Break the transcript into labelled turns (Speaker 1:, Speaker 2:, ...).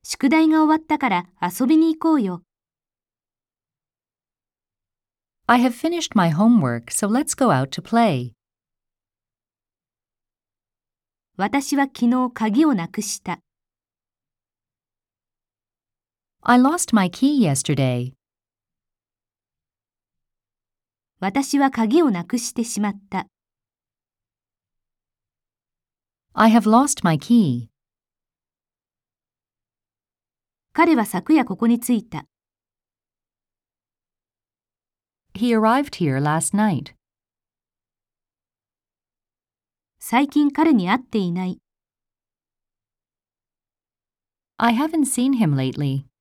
Speaker 1: 宿題が終わったから遊びに行こうよ。
Speaker 2: I have finished my homework, so let's go out to play.
Speaker 1: 私は昨日鍵をなくした。
Speaker 2: I lost my key yesterday.
Speaker 1: 私は鍵をなくしてしまった。
Speaker 2: I have lost my key.
Speaker 1: 彼は昨夜ここに着いた。
Speaker 2: He arrived here last night.
Speaker 1: 最近彼に会っていない。
Speaker 2: I haven't seen him lately.